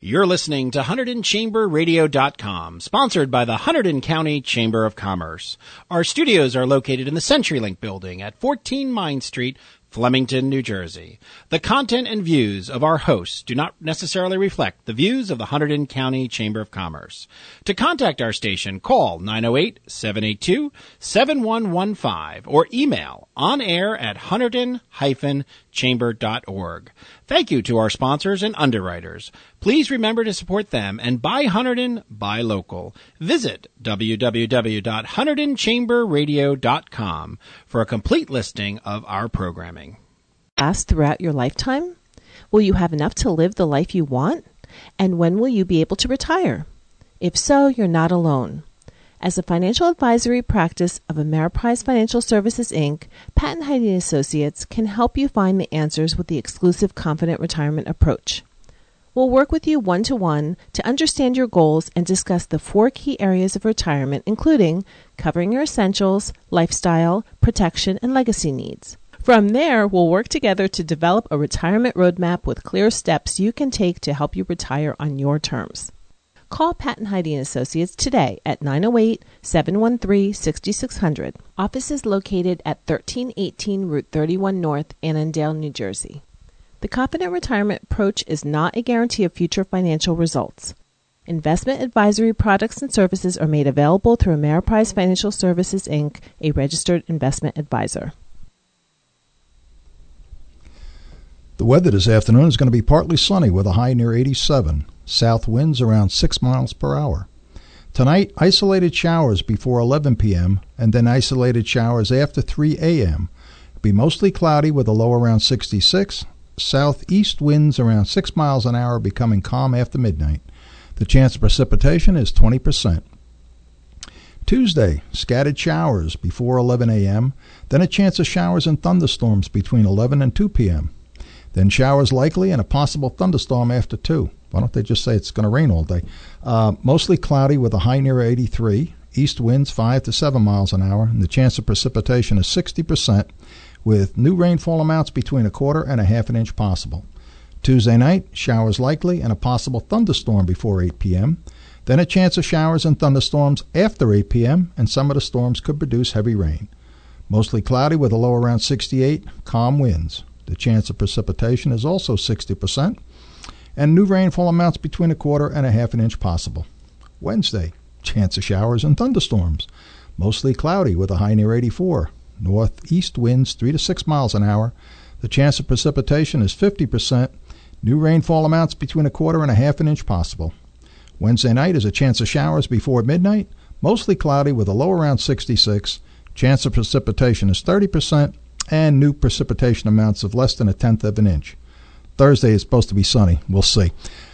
You're listening to HunterdonChamberRadio.com, sponsored by the Hunterdon County Chamber of Commerce. Our studios are located in the CenturyLink building at 14 Mine Street, Flemington, New Jersey. The content and views of our hosts do not necessarily reflect the views of the Hunterdon County Chamber of Commerce. To contact our station, call 908-782-7115 or email onair@hunterdon-chamber.org. Thank you to our sponsors and underwriters. Please remember to support them and buy Hunterdon, buy local. Visit www.HunterdonChamberRadio.com for a complete listing of our programming. Last throughout your lifetime? Will you have enough to live the life you want? And when will you be able to retire? If so, you're not alone. As a financial advisory practice of Ameriprise Financial Services, Inc., Pat & Heidi & Associates can help you find the answers with the exclusive Confident Retirement approach. We'll work with you one-to-one to understand your goals and discuss the 4 key areas of retirement, including covering your essentials, lifestyle, protection, and legacy needs. From there, we'll work together to develop a retirement roadmap with clear steps you can take to help you retire on your terms. Call Pat & Heidi & Associates today at 908-713-6600. Office is located at 1318 Route 31 North, Annandale, New Jersey. The Confident Retirement approach is not a guarantee of future financial results. Investment advisory products and services are made available through Ameriprise Financial Services, Inc., a registered investment advisor. The weather this afternoon is going to be partly sunny with a high near 87. South winds around 6 miles per hour. Tonight, isolated showers before 11 p.m. and then isolated showers after 3 a.m. It'll be mostly cloudy with a low around 66. Southeast winds around 6 miles an hour, becoming calm after midnight. The chance of precipitation is 20%. Tuesday, scattered showers before 11 a.m., then a chance of showers and thunderstorms between 11 and 2 p.m. Then showers likely and a possible thunderstorm after 2. Why don't they just say it's going to rain all day? Mostly cloudy with a high near 83. East winds 5 to 7 miles an hour, and the chance of precipitation is 60%, with new rainfall amounts between a quarter and a half an inch possible. Tuesday night, showers likely and a possible thunderstorm before 8 p.m. Then a chance of showers and thunderstorms after 8 p.m., and some of the storms could produce heavy rain. Mostly cloudy with a low around 68, calm winds. The chance of precipitation is also 60%, and new rainfall amounts between a quarter and a half an inch possible. Wednesday, chance of showers and thunderstorms. Mostly cloudy with a high near 84. Northeast winds 3 to 6 miles an hour. The chance of precipitation is 50%. New rainfall amounts between a quarter and a half an inch possible. Wednesday night is a chance of showers before midnight. Mostly cloudy with a low around 66. Chance of precipitation is 30%, and new precipitation amounts of less than a tenth of an inch. Thursday is supposed to be sunny. We'll see.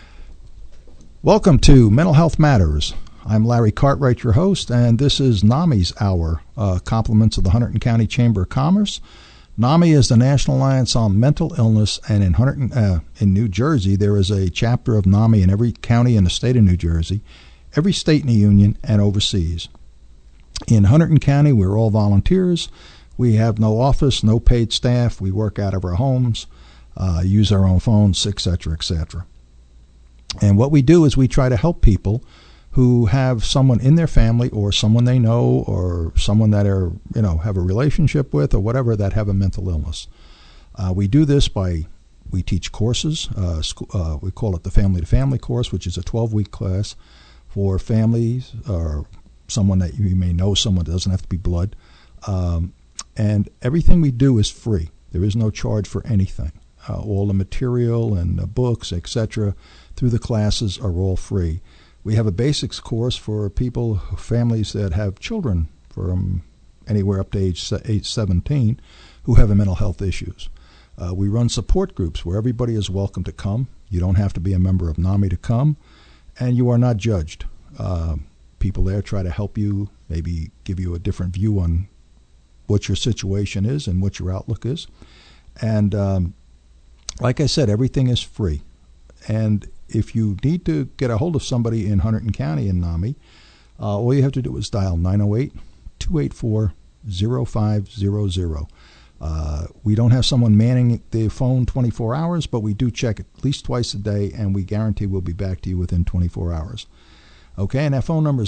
Welcome to Mental Health Matters. I'm Larry Cartwright, your host, and this is NAMI's Hour, compliments of the Hunterdon County Chamber of Commerce. NAMI is the National Alliance on Mental Illness, and in New Jersey, there is a chapter of NAMI in every county in the state of New Jersey, every state in the union, and overseas. In Hunterdon County, we're all volunteers. We have no office, no paid staff. We work out of our homes, use our own phones, etc., etc. And what we do is we try to help people who have someone in their family or someone they know or someone that have a relationship with or whatever that have a mental illness. We do this we teach courses. We call it the Family to Family course, which is a 12-week class for families or someone that you may know, someone that doesn't have to be blood. And everything we do is free. There is no charge for anything. All the material and the books, etc., through the classes are all free. We have a basics course for families that have children from anywhere up to age 17 who have mental health issues. We run support groups where everybody is welcome to come. You don't have to be a member of NAMI to come, and you are not judged. People there try to help you, maybe give you a different view on what your situation is and what your outlook is. And like I said, everything is free. And if you need to get a hold of somebody in Hunterdon County in NAMI, all you have to do is dial 908-284-0500. We don't have someone manning the phone 24 hours, but we do check at least twice a day, and we guarantee we'll be back to you within 24 hours. Okay, and that phone number is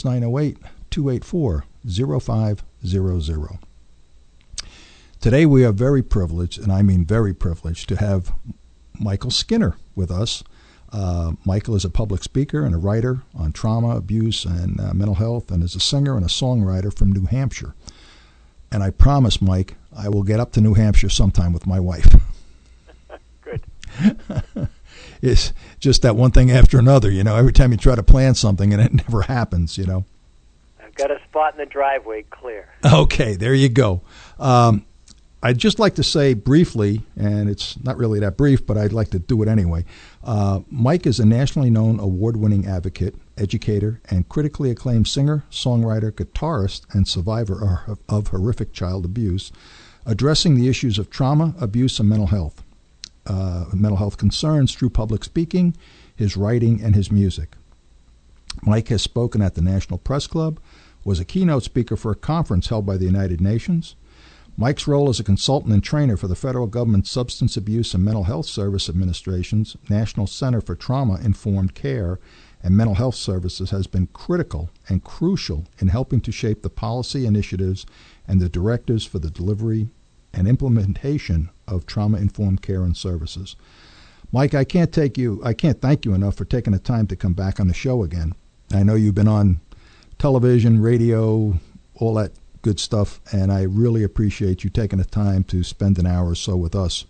908-284-0500. Today we are very privileged, and I mean very privileged, to have Michael Skinner with us. Michael is a public speaker and a writer on trauma, abuse, and mental health, and is a singer and a songwriter from New Hampshire. And I promise, Mike, I will get up to New Hampshire sometime with my wife. Good. It's just that one thing after another, every time you try to plan something and it never happens, I've got a spot in the driveway clear. Okay, there you go. I'd just like to say briefly, and it's not really that brief, but I'd like to do it anyway. Mike is a nationally known award-winning advocate, educator, and critically acclaimed singer, songwriter, guitarist, and survivor of horrific child abuse, addressing the issues of trauma, abuse, and mental health concerns through public speaking, his writing, and his music. Mike has spoken at the National Press Club, was a keynote speaker for a conference held by the United Nations. Mike's role as a consultant and trainer for the federal government's Substance Abuse and Mental Health Service Administration's National Center for Trauma-Informed Care and Mental Health Services has been critical and crucial in helping to shape the policy initiatives and the directives for the delivery and implementation of trauma-informed care and services. Mike, I can't thank you enough for taking the time to come back on the show again. I know you've been on television, radio, all that good stuff, and I really appreciate you taking the time to spend an hour or so with us.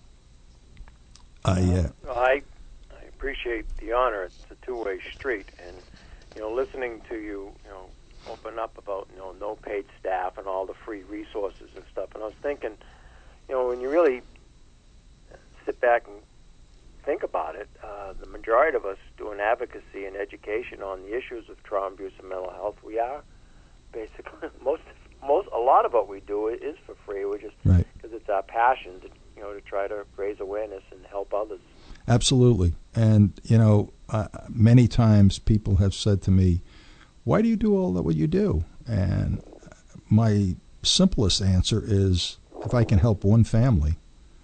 I appreciate the honor. It's a two-way street, and listening to you, open up about no paid staff and all the free resources and stuff. And I was thinking, when you really sit back and think about it, the majority of us doing advocacy and education on the issues of trauma, abuse, and mental health, we are basically a lot of what we do is for free. We're just because it's our passion to try to raise awareness and help others. Absolutely. And many times people have said to me, "Why do you do all that what you do?" And my simplest answer is, if I can help one family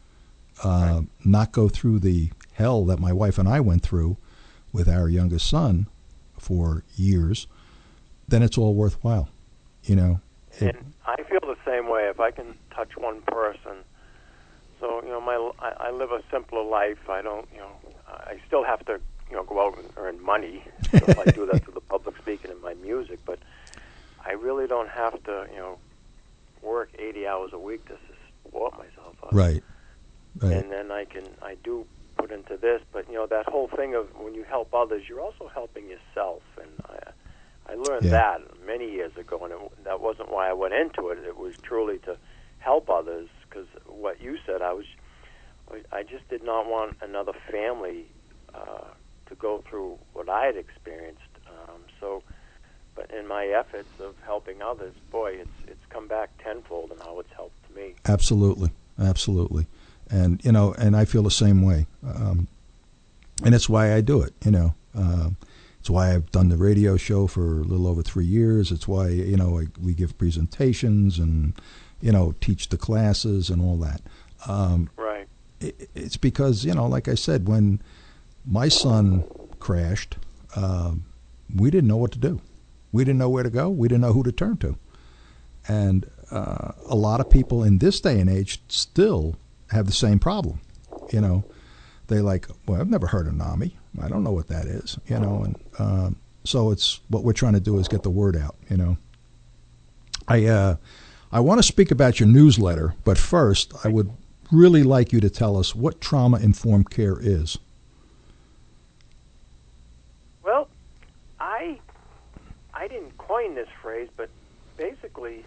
not go through the hell that my wife and I went through with our youngest son for years, then it's all worthwhile. And I feel the same way. If I can touch one person, so I live a simpler life. I don't, I still have to, go out and earn money. So I do that through the public speaking and my music, but I really don't have to, work 80 hours a week to support myself. Right. And then I do put into this, but that whole thing of when you help others, you're also helping yourself, and I learned that many years ago, and that wasn't why I went into it. It was truly to help others, because what you said, I just did not want another family to go through what I had experienced. But in my efforts of helping others, boy, it's come back tenfold in how it's helped me. Absolutely. And and I feel the same way. And it's why I do it. It's why I've done the radio show for a little over 3 years. It's why, we give presentations and, teach the classes and all that. Right. It's because, like I said, when my son crashed, we didn't know what to do. We didn't know where to go. We didn't know who to turn to. And a lot of people in this day and age still have the same problem. They I've never heard of NAMI. I don't know what that is, and so it's what we're trying to do is get the word out, I want to speak about your newsletter, but first I would really like you to tell us what trauma-informed care is. Well, I didn't coin this phrase, but basically,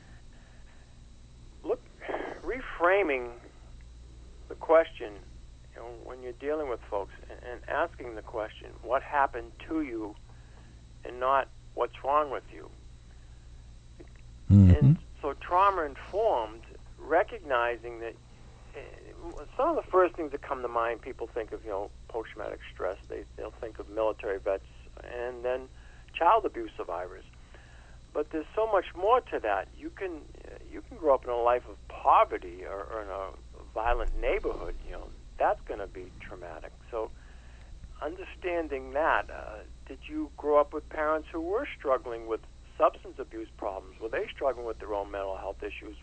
reframing the question, when you're dealing with folks, and asking the question, what happened to you, and not what's wrong with you. Mm-hmm. And so trauma-informed, recognizing that some of the first things that come to mind, people think of, post-traumatic stress. They'll think of military vets and then child abuse survivors. But there's so much more to that. You can grow up in a life of poverty or in a violent neighborhood, that's going to be traumatic. So understanding that, did you grow up with parents who were struggling with substance abuse problems? Were they struggling with their own mental health issues?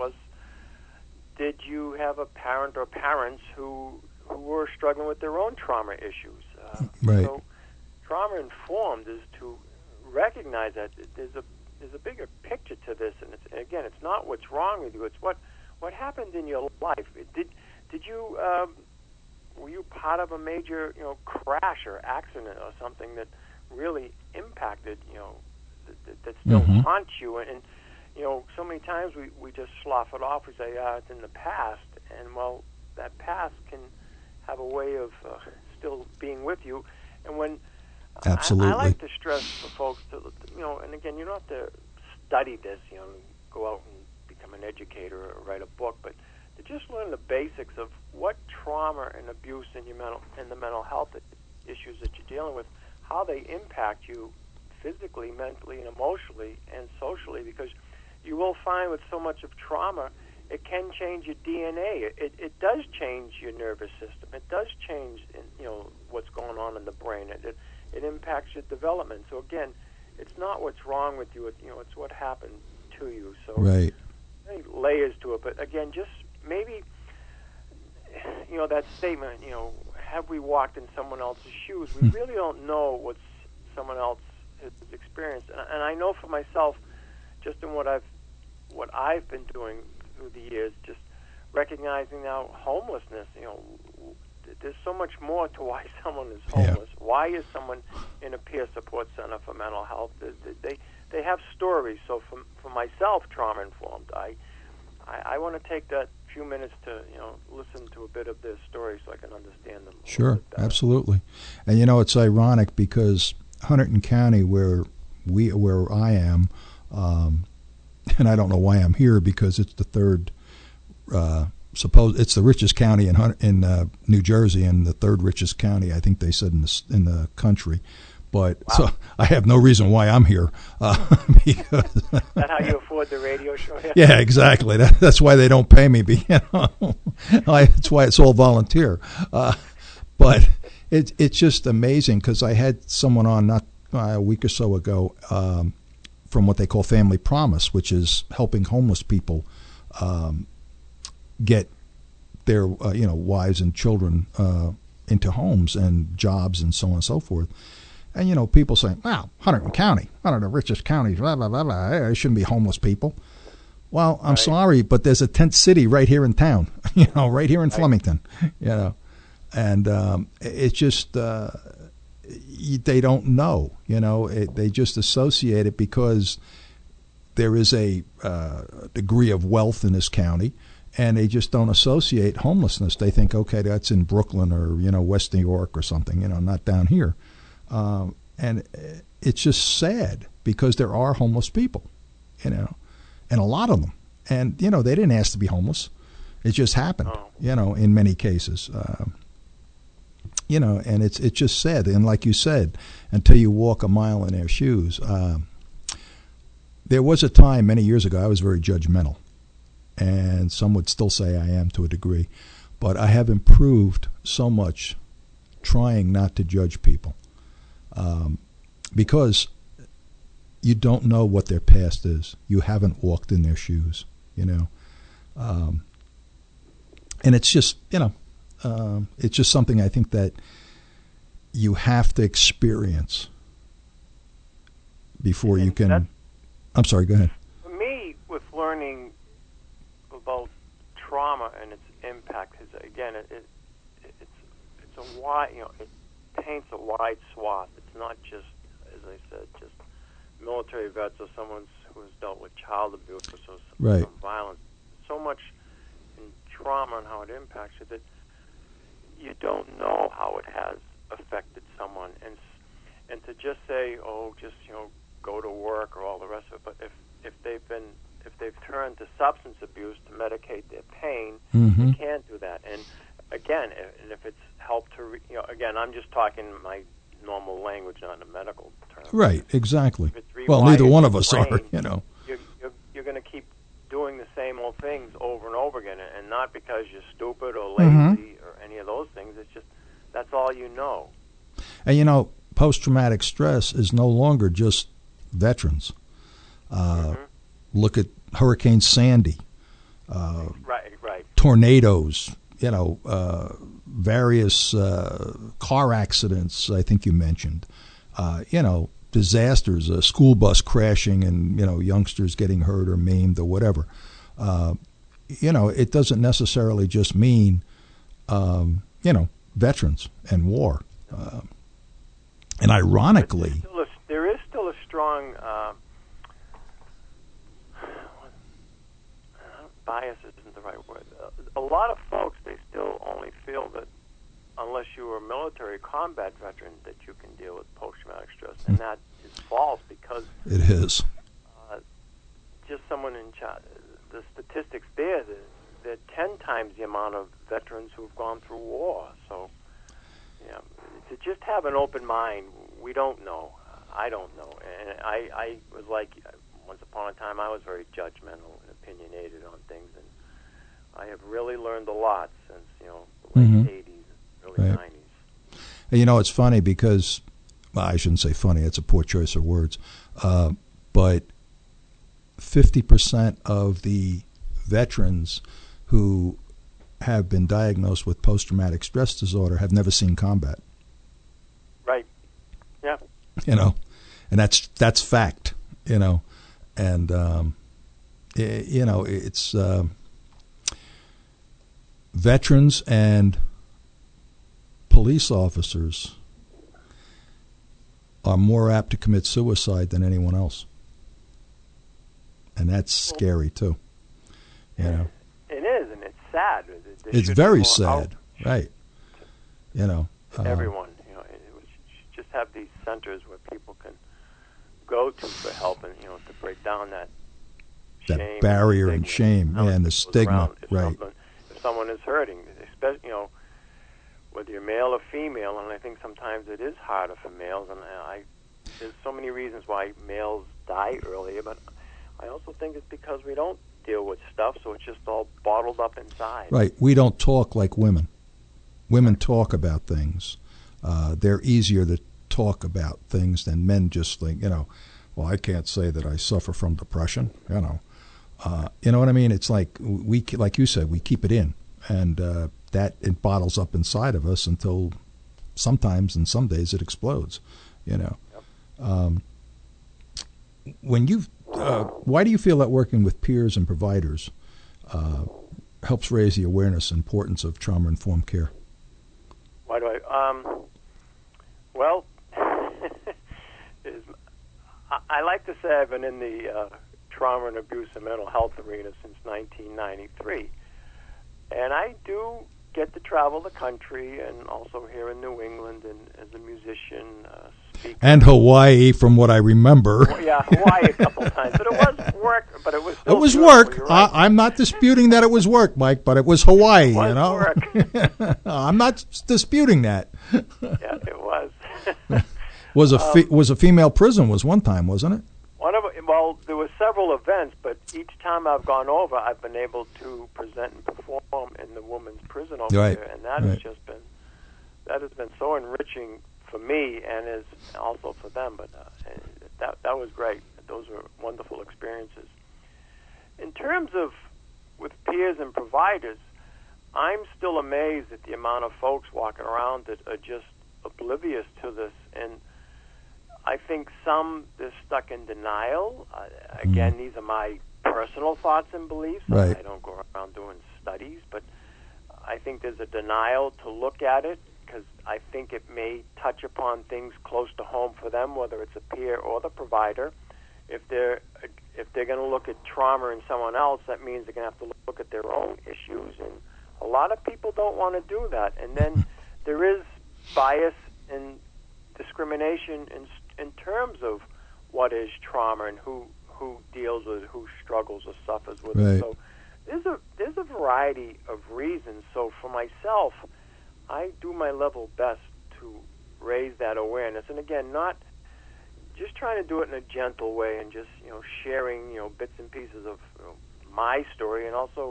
Did you have a parent or parents who were struggling with their own trauma issues? Right. So trauma-informed is to recognize that there's a bigger picture to this, and it's not what's wrong with you. It's what happened in your life. Did you were you part of a major crash or accident or something that really impacted that still haunts you? And so many times we just slough it off. We say it's in the past, and well, that past can have a way of still being with you. And when absolutely, I like to stress for folks to and again, you don't have to study this, go out and become an educator or write a book, but to just learn the basics of what trauma and abuse in the mental health issues that you're dealing with, how they impact you physically, mentally, and emotionally, and socially, because you will find with so much of trauma, it can change your DNA. It does change your nervous system. It does change, what's going on in the brain. It impacts your development. So again, it's not what's wrong with you. It's what happened to you. So right. Many layers to it. But again, just maybe, that statement, have we walked in someone else's shoes? We really don't know what someone else has experienced. And I know for myself, just in what I've been doing through the years, just recognizing now homelessness, there's so much more to why someone is homeless. Yeah. Why is someone in a peer support center for mental health? They have stories. So for myself, trauma informed, I want to take that few minutes to listen to a bit of their story so I can understand them. Sure, absolutely. And it's ironic because Hunterdon County, where I am, and I don't know why I'm here because it's the third. It's the richest county in New Jersey and the third richest county, I think they said in the country. But wow. So I have no reason why I'm here. Because is that how you afford the radio show? Yeah, exactly. That's why they don't pay me. That's why it's all volunteer. But it's just amazing because I had someone on not a week or so ago from what they call Family Promise, which is helping homeless people get their wives and children into homes and jobs and so on and so forth. And people say, "Wow, Hunterdon County, one of the richest counties, blah blah blah blah. There shouldn't be homeless people." Well, I'm sorry, but there's a tent city right here in town, right here in Flemington, and it's just they don't know, they just associate it because there is a degree of wealth in this county. And they just don't associate homelessness. They think, okay, that's in Brooklyn or, West New York or something, not down here. And it's just sad because there are homeless people, and a lot of them. And, they didn't ask to be homeless. It just happened, in many cases. And it's just sad. And like you said, until you walk a mile in their shoes. There was a time many years ago I was very judgmental. And some would still say I am to a degree. But I have improved so much trying not to judge people. Because you don't know what their past is. You haven't walked in their shoes, And it's just, it's just something I think that you have to experience before you can... I'm sorry, go ahead. For me, with learning about trauma and its impact, again, it's a wide, it paints a wide swath. It's not just, as I said, just military vets or someone who has dealt with child abuse or some violence. So much in trauma and how it impacts you that you don't know how it has affected someone. And to just say, go to work or all the rest of it, but if they've turned to substance abuse to medicate their pain, they can't do that. And again, if it's helped to, again, I'm just talking my normal language, not in a medical term. Right, exactly. Well, neither one of us are, You're going to keep doing the same old things over because you're stupid or lazy or any of those things. It's just that's all you know. And you know, post-traumatic stress is no longer just veterans. Look at Hurricane Sandy, Right. tornadoes, you know, various car accidents, I think you mentioned, you know, disasters, a school bus crashing and, you know, youngsters getting hurt or maimed or whatever. You know, it doesn't necessarily just mean, you know, veterans and war. And ironically, there is still a strong bias isn't the right word. A lot of folks, they still only feel that unless you are a military combat veteran that you can deal with post-traumatic stress, and that is false because it is. Just someone in the statistics there, they're 10 times the amount of veterans who've gone through war. So, yeah, to just have an open mind, we don't know. I don't know. And I was like, once upon a time, I was very judgmental and opinionated on things, and I have really learned a lot since, you know, the late 80s, early 90s. And, you know, it's funny because, well, I shouldn't say funny, it's a poor choice of words, but 50% of the veterans who have been diagnosed with post-traumatic stress disorder have never seen combat. Right. Yeah. You know, and that's fact, you know. And, you know, it's veterans and police officers are more apt to commit suicide than anyone else. And that's scary, too. You know. It is, and it's sad. It's very sad, right. You know. Everyone, you know, we should just have these centers where people can go to for help and, you know, to break down that shame, barrier and shame, and the stigma, right. If someone is hurting, especially, you know, whether you're male or female, and I think sometimes it is harder for males, and there's so many reasons why males die earlier, but I also think it's because we don't deal with stuff, so it's just all bottled up inside. Right. We don't talk like women. Women talk about things. They're easier to talk about things than men just think, you know, well, I can't say that I suffer from depression, you know. You know what I mean? It's like like you said, we keep it in, and that it bottles up inside of us until sometimes, and some days, it explodes, you know. Yep. When why do you feel that working with peers and providers helps raise the awareness and importance of trauma-informed care? Why do I? Well, I like to say I've been in the trauma and abuse and mental health arena since 1993. And I do get to travel the country and also here in New England and as a musician, speaker. And Hawaii, from what I remember. Well, yeah, Hawaii a couple of times. But it was work, but it was still It was beautiful, work. you're right. I'm not disputing that it was work, Mike, but it was Hawaii, It was you know. work. I'm not disputing that. Yeah, it was. Was a female prison was one time, wasn't it? Well, there were several events, but each time I've gone over, I've been able to present and perform in the women's prison over Right. there, and that has just been so enriching for me and is also for them. But that was great. Those were wonderful experiences. In terms of with peers and providers, I'm still amazed at the amount of folks walking around that are just oblivious to this, and I think they're stuck in denial. Again, these are my personal thoughts and beliefs. Right. I don't go around doing studies, but I think there's a denial to look at it because I think it may touch upon things close to home for them, whether it's a peer or the provider. If they're going to look at trauma in someone else, that means they're going to have to look at their own issues, and a lot of people don't want to do that. And then there is bias and discrimination in terms of what is trauma and who deals with it, who struggles or suffers with Right. it. So there's a variety of reasons. So for myself, I do my level best to raise that awareness. And again, not just trying to do it in a gentle way and just, you know, sharing, you know, bits and pieces of my story, and also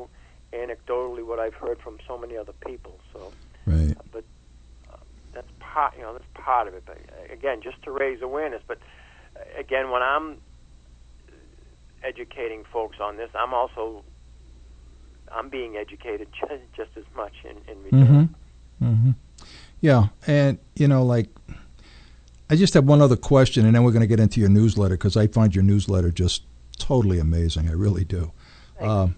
anecdotally what I've heard from so many other people. So, Right. But that's part, that's part of it. But again, just to raise awareness. But again, when I'm educating folks on this, I'm being educated just as much in return. Yeah, and I just have one other question, and then we're going to get into your newsletter, because I find your newsletter just totally amazing. I really do. Thanks.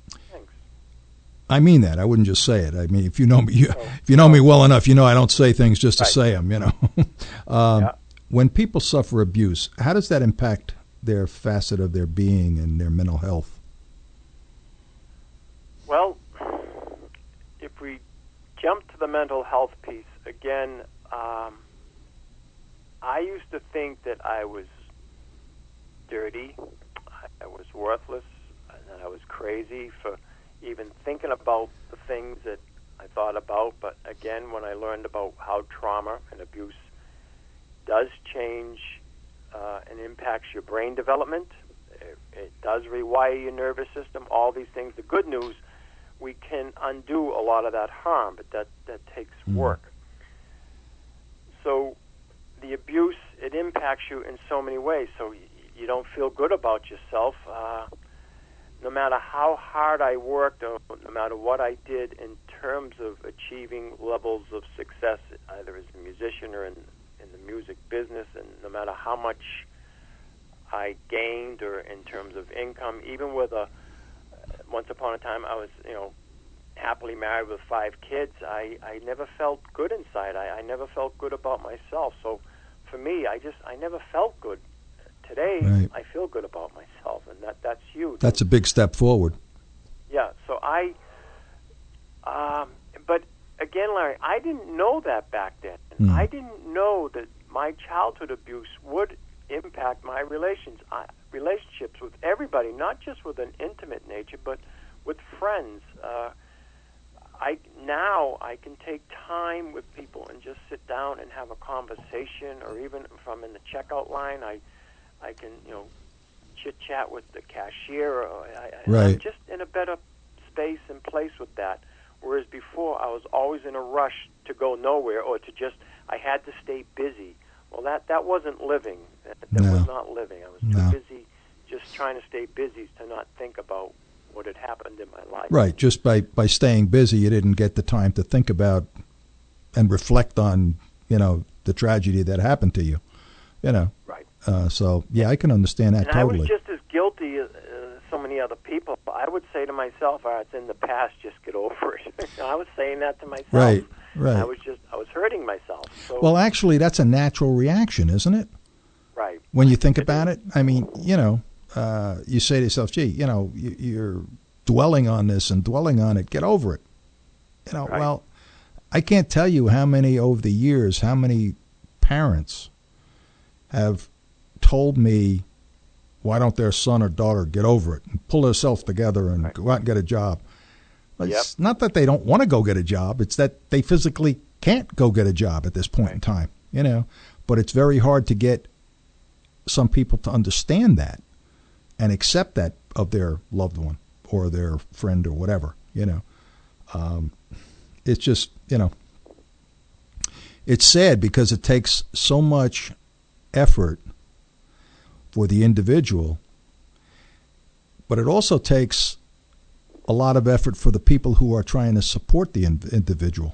I mean that. I wouldn't just say it. I mean, if you know me, if you know me well enough, I don't say things just to say them. When people suffer abuse, how does that impact their facet of their being and their mental health? Well, if we jump to the mental health piece again, I used to think that I was dirty, I was worthless, and that I was crazy for even thinking about the things that I thought about. But again, when I learned about how trauma and abuse does change and impacts your brain development, it does rewire your nervous system, all these things. The good news, we can undo a lot of that harm, but that takes work. So the abuse, it impacts you in so many ways. So you don't feel good about yourself. No matter how hard I worked, or no matter what I did in terms of achieving levels of success, either as a musician or in the music business, and no matter how much I gained or in terms of income, even with once upon a time I was, happily married with 5 kids, I never felt good inside. I never felt good about myself. So for me, I never felt good. Today, Right. I feel good about myself, and that's huge. That's a big step forward. Yeah, so but again, Larry, I didn't know that back then. I didn't know that my childhood abuse would impact my relationships with everybody, not just with an intimate nature, but with friends. Now I can take time with people and just sit down and have a conversation, or even if I'm in the checkout line, I can, chit-chat with the cashier. Right. I'm just in a better space and place with that. Whereas before, I was always in a rush to go nowhere, or I had to stay busy. Well, that wasn't living. That was not living. I was too busy just trying to stay busy to not think about what had happened in my life. Right. Just by staying busy, you didn't get the time to think about and reflect on, the tragedy that happened to you, Right. So, yeah, I can understand that and totally. I was just as guilty as so many other people. I would say to myself, it's in the past, just get over it. I was saying that to myself. Right. I was hurting myself. So, well, actually, that's a natural reaction, isn't it? Right. When you think about it, I mean, you say to yourself, gee, you're dwelling on this and dwelling on it. Get over it. Right. Well, I can't tell you how many parents have told me, why don't their son or daughter get over it and pull themselves together and go out and get a job? Well, it's not that they don't want to go get a job. It's that they physically can't go get a job at this point in time, But it's very hard to get some people to understand that and accept that of their loved one or their friend or whatever, It's just, it's sad because it takes so much effort for the individual, but it also takes a lot of effort for the people who are trying to support the individual,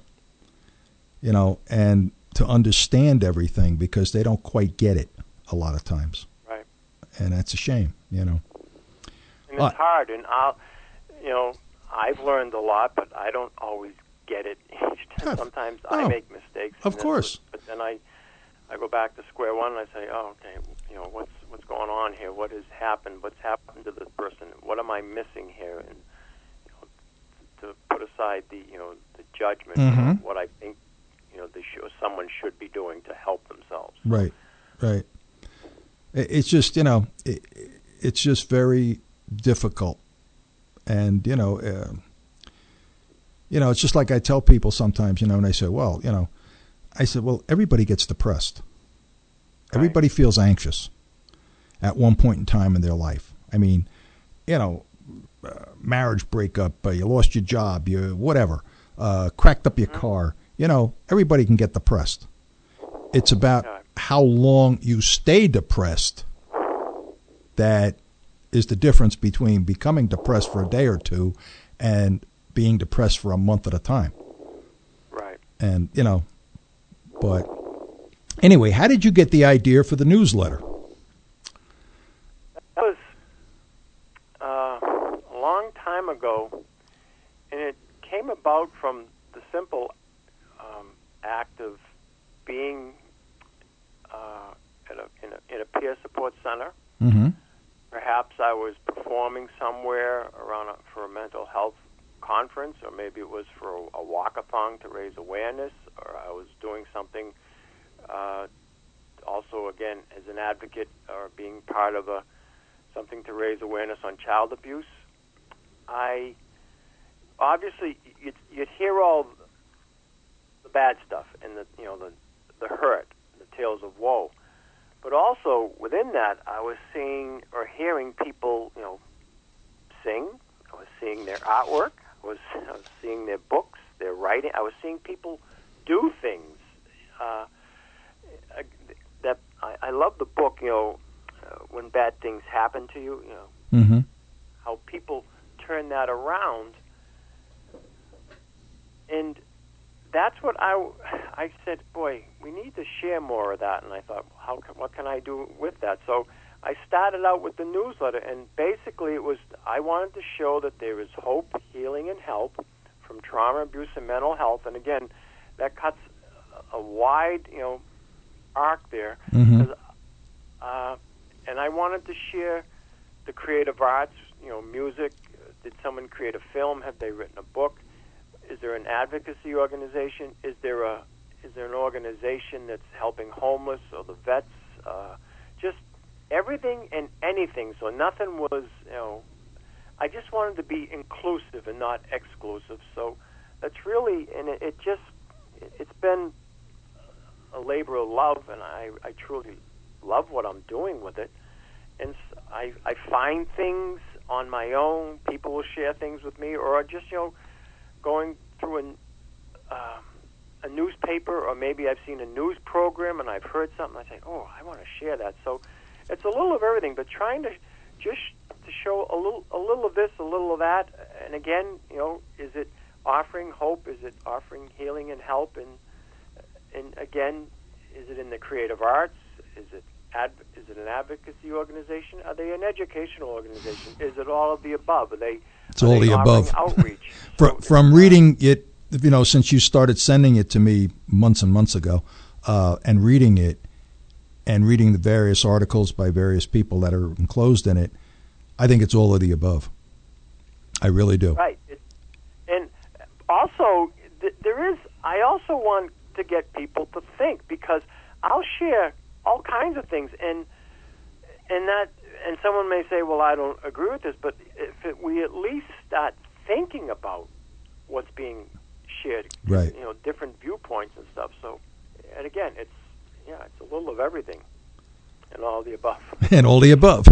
and to understand everything, because they don't quite get it a lot of times. Right. And that's a shame, And it's hard, and I've learned a lot, but I don't always get it each time. Sometimes I make mistakes. Of course. But then I go back to square one and I say, okay, what's going on here? What has happened? What's happened to this person? What am I missing here? And to put aside the judgment of what I think someone should be doing to help themselves. Right. It's just it's just very difficult, and it's just like I tell people sometimes, and they say, well, everybody gets depressed. Right. Everybody feels anxious at one point in time in their life. I mean, marriage breakup, you lost your job, you whatever, cracked up your car. Everybody can get depressed. It's about how long you stay depressed that is the difference between becoming depressed for a day or two and being depressed for a month at a time. Right. And, but anyway, how did you get the idea for the newsletter? That was a long time ago, and it came about from the simple act of being in a peer support center. Mm-hmm. Perhaps I was performing somewhere for a mental health conference, or maybe it was for a walk-a-thon to raise awareness, or I was doing something also, again, as an advocate or being part of something to raise awareness on child abuse. Obviously, you'd hear all the bad stuff and the hurt, the tales of woe. But also within that, I was seeing or hearing people, sing. I was seeing their artwork. I was seeing their books, their writing. I was seeing people do things. That I love the book. When bad things happen to you. Mm-hmm. How people turn that around, and that's what I said, boy, we need to share more of that. And I thought, what can I do with that? So I started out with the newsletter, and basically I wanted to show that there is hope, healing, and help from trauma, abuse, and mental health. And again, that cuts a wide, arc there. Mm-hmm. And I wanted to share the creative arts, music. Did someone create a film? Have they written a book? Is there an advocacy organization? Is there an organization that's helping homeless or the vets? Just everything and anything. So nothing was, I just wanted to be inclusive and not exclusive. So that's really, and it's been a labor of love, and I truly love what I'm doing with it. And I find things on my own. People will share things with me, or just, going through a newspaper, or maybe I've seen a news program and I've heard something. I say, oh, I want to share that. So it's a little of everything, but trying to just to show a little of this, a little of that. And again, is it offering hope? Is it offering healing and help? And again, is it in the creative arts? Is it an advocacy organization? Are they an educational organization? Is it all of the above? It's all the above. Outreach? From reading it, since you started sending it to me months and months ago, and reading it, and reading the various articles by various people that are enclosed in it, I think it's all of the above. I really do. Right. And also, I also want to get people to think, because I'll share all kinds of things, and someone may say, well, I don't agree with this, but if we at least start thinking about what's being shared, right? Different viewpoints and stuff. So, and again, it's a little of everything, and all the above. And all the above.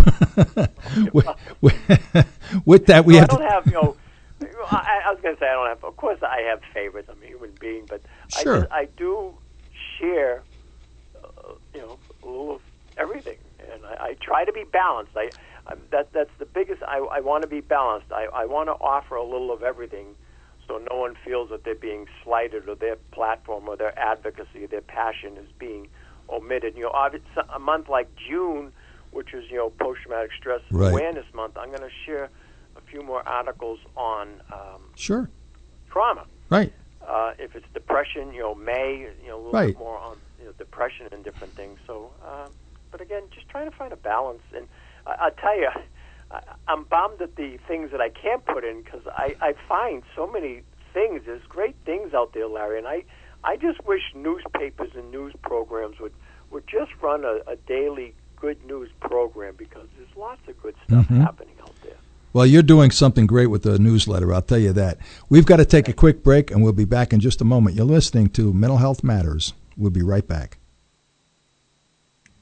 With that, we have. I don't have, I was going to say I don't have. Of course, I have favorites. I'm a human being, but sure. I do share, a little of everything, and I try to be balanced. That's the biggest. I want to be balanced. I want to offer a little of everything, so no one feels that they're being slighted, or their platform, or their advocacy, their passion is being omitted. A month like June, which is post-traumatic stress awareness month, I'm going to share a few more articles on sure trauma. Right. If it's depression, May, a little bit more on depression and different things. So, but again, just trying to find a balance. And I'll tell you, I'm bummed at the things that I can't put in, because I find so many things. There's great things out there, Larry, and I just wish newspapers and news programs would just run a daily good news program, because there's lots of good stuff happening out there. Well, you're doing something great with the newsletter, I'll tell you that. We've got to take a quick break, and we'll be back in just a moment. You're listening to Mental Health Matters. We'll be right back.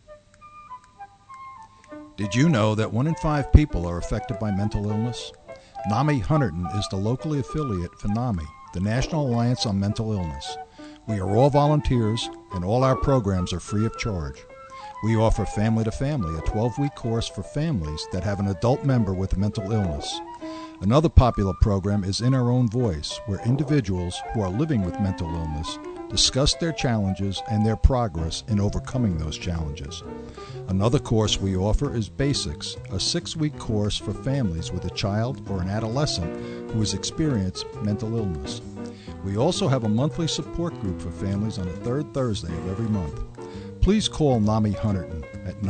Did you know that 1 in 5 people are affected by mental illness? NAMI Hunterdon is the locally affiliate for NAMI, the National Alliance on Mental Illness. We are all volunteers, and all our programs are free of charge. We offer Family to Family, a 12-week course for families that have an adult member with a mental illness. Another popular program is In Our Own Voice, where individuals who are living with mental illness discuss their challenges and their progress in overcoming those challenges. Another course we offer is Basics, a 6-week course for families with a child or an adolescent who has experienced mental illness. We also have a monthly support group for families on the third Thursday of every month. Please call NAMI Hunterdon at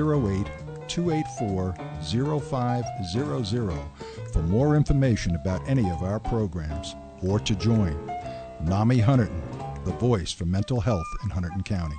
908-284-0500 for more information about any of our programs or to join. NAMI Hunterdon, the voice for mental health in Hunterdon County.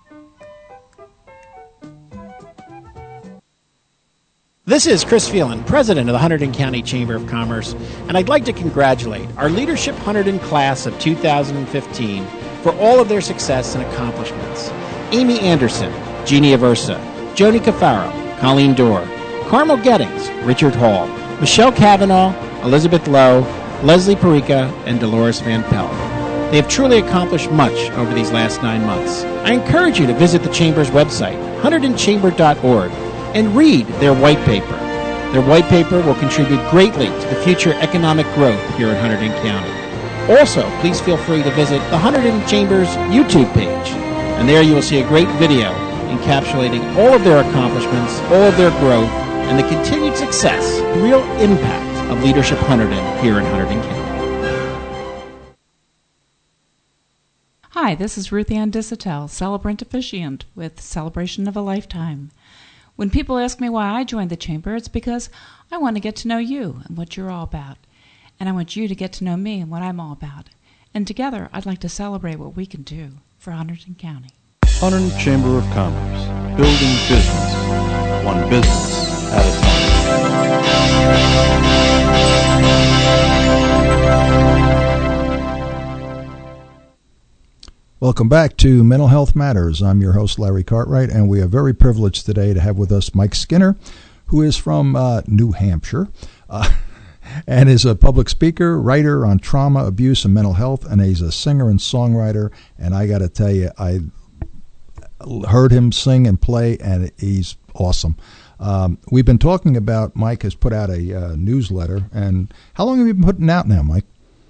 This is Chris Phelan, president of the Hunterdon County Chamber of Commerce, and I'd like to congratulate our Leadership Hunterdon class of 2015 for all of their success and accomplishments. Amy Anderson, Jeannie Aversa, Joni Cafaro, Colleen Dorr, Carmel Gettings, Richard Hall, Michelle Cavanaugh, Elizabeth Lowe, Leslie Perica, and Dolores Van Pelt. They have truly accomplished much over these last 9 months. I encourage you to visit the Chamber's website, hunterdonchamber.org, and read their white paper. Their white paper will contribute greatly to the future economic growth here in Hunterdon County. Also, please feel free to visit the Hunterdon Chamber's YouTube page, and there you will see a great video encapsulating all of their accomplishments, all of their growth, and the continued success, the real impact of Leadership Hunterdon here in Hunterdon County. Hi, this is Ruth Ann Dissatel, celebrant officiant with Celebration of a Lifetime. When people ask me why I joined the Chamber, it's because I want to get to know you and what you're all about. And I want you to get to know me and what I'm all about. And together, I'd like to celebrate what we can do for Hunterdon County. Hunterdon Chamber of Commerce, building business, one business at a time. Welcome back to Mental Health Matters. I'm your host, Larry Cartwright, and we are very privileged today to have with us Mike Skinner, who is from New Hampshire, and is a public speaker, writer on trauma, abuse, and mental health, and he's a singer and songwriter. And I got to tell you, I heard him sing and play, and he's awesome. We've been talking about, Mike has put out a newsletter, and how long have you been putting out now, Mike?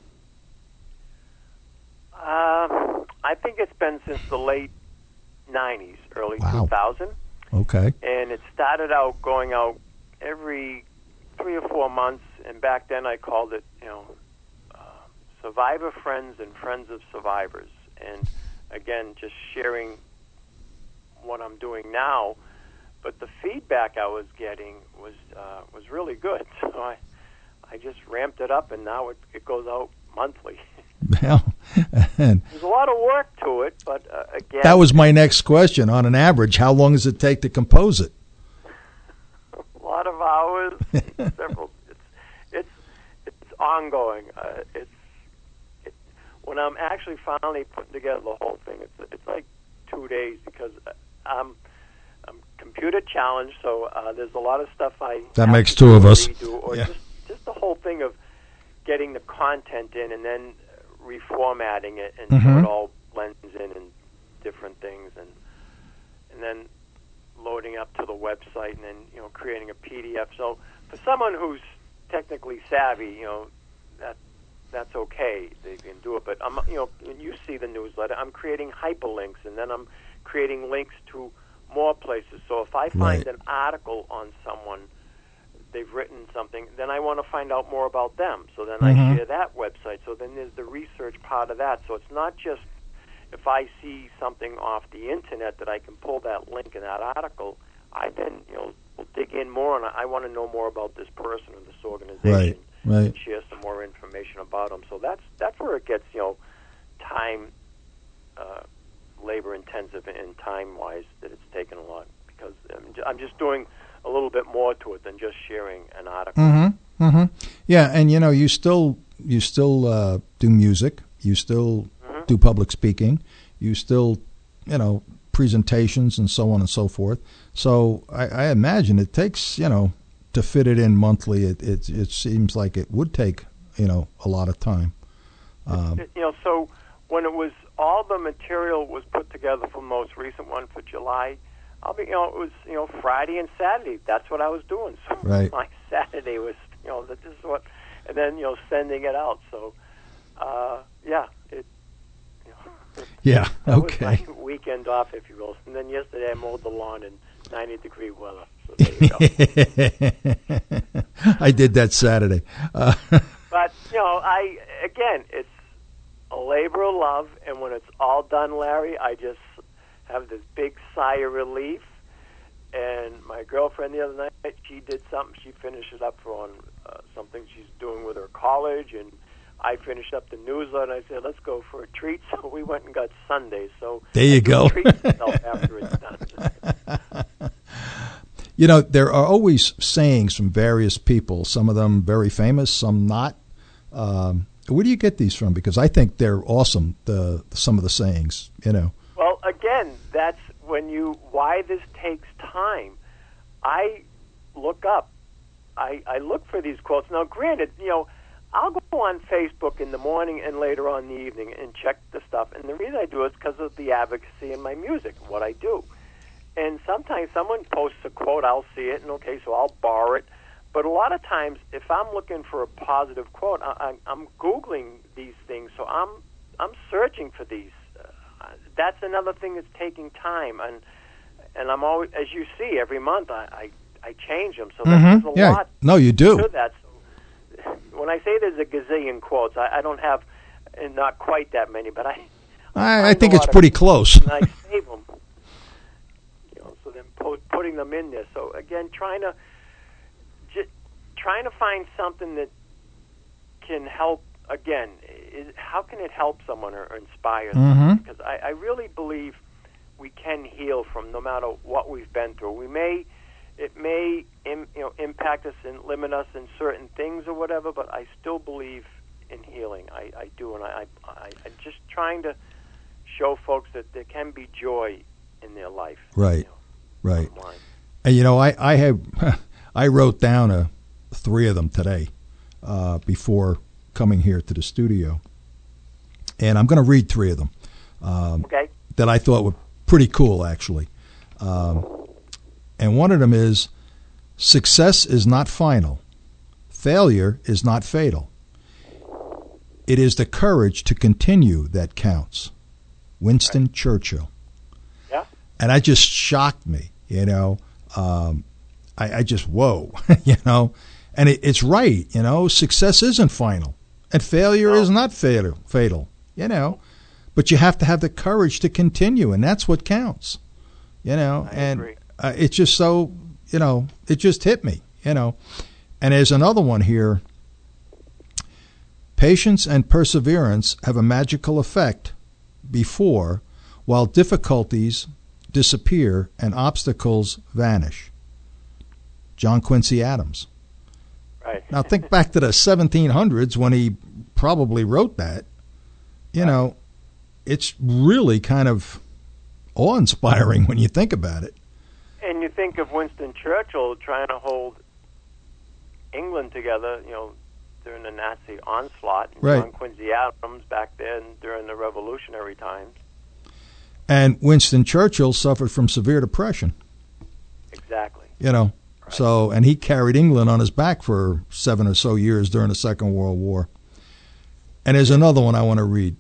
I think it's been since the late 90s, early 2000. Okay. And it started out going out every 3 or 4 months, and back then I called it, Survivor Friends and Friends of Survivors. And again, just sharing what I'm doing now. But the feedback I was getting was really good. So I just ramped it up, and now it goes out monthly. Well, and there's a lot of work to it, but again, that was my next question. On an average, how long does it take to compose it? A lot of hours, several. It's ongoing. When I'm actually finally putting together the whole thing, it's like 2 days because I'm computer challenged, so there's a lot of stuff that makes two of us. Or just the whole thing of getting the content in and then reformatting it, and so it all blends in and different things, and then loading up to the website, and then creating a PDF. So for someone who's technically savvy, that's okay. They can do it. But when you see the newsletter, I'm creating hyperlinks, and then I'm creating links to more places. So if I find an article on someone, they've written something, then I want to find out more about them. So then I share that website. So then there's the research part of that. So it's not just if I see something off the internet that I can pull that link in that article. I then will dig in more, and I want to know more about this person or this organization, and share some more information about them. So that's where it gets time, labor intensive and time wise that it's taken a lot, because I'm just doing a little bit more to it than just sharing an article. Yeah, and you still do music. You still do public speaking. You still, presentations and so on and so forth. So I imagine it takes, to fit it in monthly, it seems like it would take, a lot of time. So when it was all the material was put together for the most recent one for July, it was Friday and Saturday. That's what I was doing. So right. My Saturday was this is what, and then sending it out. So Yeah. That Okay. was my weekend off, if you will. And then yesterday I mowed the lawn in 90-degree weather. So there you go. I did that Saturday. But it's a labor of love, and when it's all done, Larry, I just have this big sigh of relief. And my girlfriend the other night, she did something. She finished it up on something she's doing with her college, and I finished up the newsletter. I said, let's go for a treat. So we went and got sundaes. So there you go. Treat yourself after it's done. There are always sayings from various people, some of them very famous, some not. Where do you get these from? Because I think they're awesome, some of the sayings, Well, again, that's why this takes time. I look up. I look for these quotes. Now, granted, I'll go on Facebook in the morning and later on in the evening and check the stuff. And the reason I do it is because of the advocacy in my music, what I do. And sometimes someone posts a quote, I'll see it, and okay, so I'll borrow it. But a lot of times, if I'm looking for a positive quote, I'm Googling these things, so I'm searching for these. That's another thing that's taking time, and I'm always, as you see, every month I change them. So there's a lot. No, you do. To that. So when I say there's a gazillion quotes, I don't have, and not quite that many, but I think it's pretty close. And I save them. So then putting them in there. So again, trying to find something that can help. Again, how can it help someone or inspire them? Because I really believe we can heal from no matter what we've been through. It may impact us and limit us in certain things or whatever, but I still believe in healing. I do, and I'm just trying to show folks that there can be joy in their life. Right, right. And I wrote down 3 of them today before coming here to the studio, and I'm going to read 3 of them. Okay. That I thought were pretty cool, actually. And one of them is, success is not final. Failure is not fatal. It is the courage to continue that counts. Winston Churchill. Yeah. And that just shocked me, I just, whoa, And it's right, success isn't final. And failure is not fatal, But you have to have the courage to continue, and that's what counts, I agree. It's just so, it just hit me, And there's another one here. Patience and perseverance have a magical effect before, while difficulties disappear and obstacles vanish. John Quincy Adams. Right. Now think back to the 1700s when he probably wrote that. It's really kind of awe-inspiring when you think about it. And you think of Winston Churchill trying to hold England together, during the Nazi onslaught. And right. John Quincy Adams back then during the revolutionary times. And Winston Churchill suffered from severe depression. Exactly. Right. So, and he carried England on his back for 7 or so years during the Second World War. And there's another one I want to read.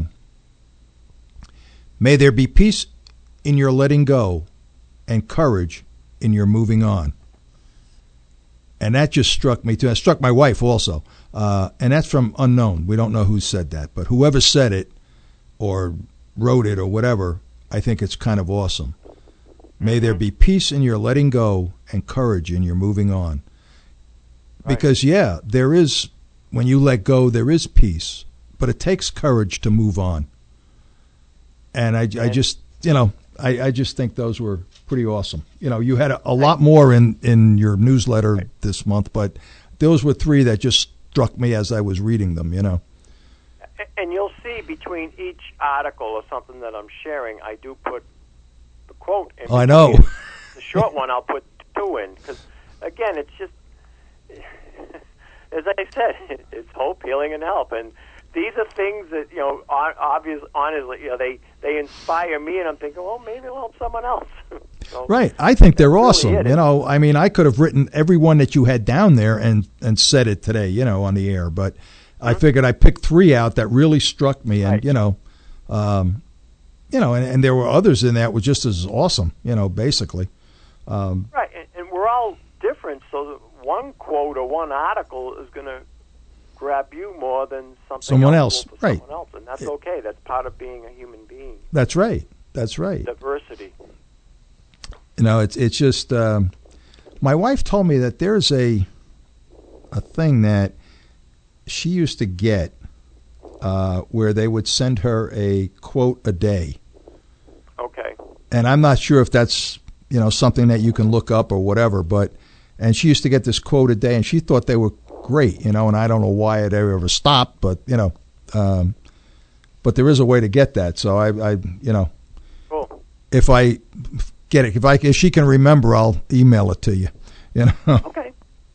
May there be peace in your letting go and courage in your moving on. And that just struck me too. It struck my wife also. And that's from unknown. We don't know who said that. But whoever said it or wrote it or whatever, I think it's kind of awesome. May there be peace in your letting go and courage in your moving on. Because, there is, when you let go, there is peace. But it takes courage to move on. And I just think those were pretty awesome. You had a lot more in your newsletter this month, but those were 3 that just struck me as I was reading them, And you'll see between each article or something that I'm sharing, I do put the quote in. I know. The short one I'll put 2 in because, again, it's just, as I said, it's hope, healing, and help. And these are things that, honestly, they inspire me, and I'm thinking, well, maybe it'll help someone else. So, right. I think they're awesome. Really I mean, I could have written every one that you had down there and said it today, on the air. But I figured I picked 3 out that really struck me, and right. And there were others in that were just as awesome, basically. Right, and we're all different, so one quote or one article is going to grab you more than someone else. For right. Someone else, and that's okay. That's part of being a human being. That's right. That's right. Diversity. It's just my wife told me that there's a thing that she used to get where they would send her a quote a day. Okay. And I'm not sure if that's something that you can look up or whatever, and she used to get this quote a day, and she thought they were great, and I don't know why it ever stopped, but but there is a way to get that. So I cool. If I get it, if she can remember, I'll email it to you. Okay.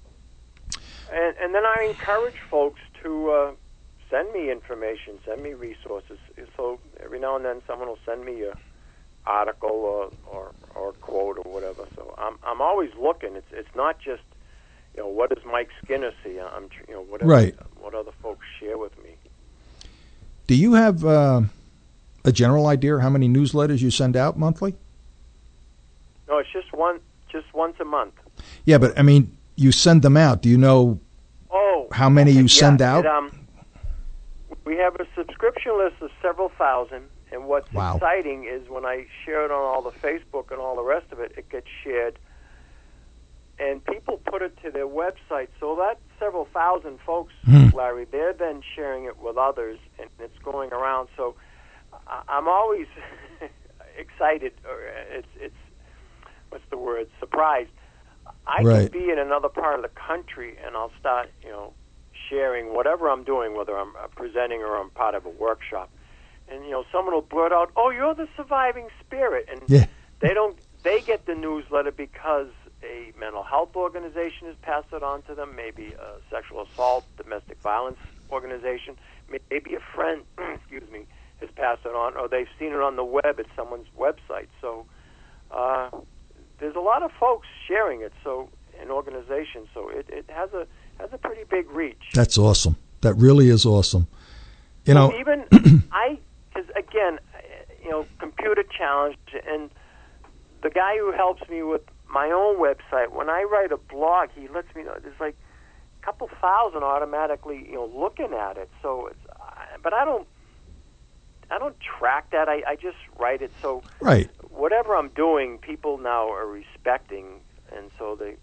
And then I encourage folks to send me information, send me resources. So every now and then, someone will send me a article or quote or whatever. So I'm always looking. It's not just what does Mike Skinner see. I'm whatever, right. What other folks share with me. Do you have a general idea how many newsletters you send out monthly? No, it's just once a month. Yeah, but I mean, you send them out. Do you know how many you send out? We have a subscription list of several thousand, and what's exciting is when I share it on all the Facebook and all the rest of it, it gets shared, and people put it to their website. So that several thousand folks, Larry, they're then sharing it with others, and it's going around. So I'm always excited, or it's what's the word? Surprised. I right. can be in another part of the country, and I'll start, sharing whatever I'm doing, whether I'm presenting or I'm part of a workshop, and someone will blurt out, "Oh, you're the surviving spirit," and they get the newsletter because a mental health organization has passed it on to them, maybe a sexual assault, domestic violence organization, maybe a friend, has passed it on, or they've seen it on the web at someone's website. So there's a lot of folks sharing it. So an organization, so it has a pretty big reach. That's awesome. That really is awesome. Even because again, computer challenged, and the guy who helps me with my own website, when I write a blog, he lets me know there's like a couple thousand automatically, looking at it. So but I don't track that. I just write it. So right. Whatever I'm doing, people now are respecting, and so they're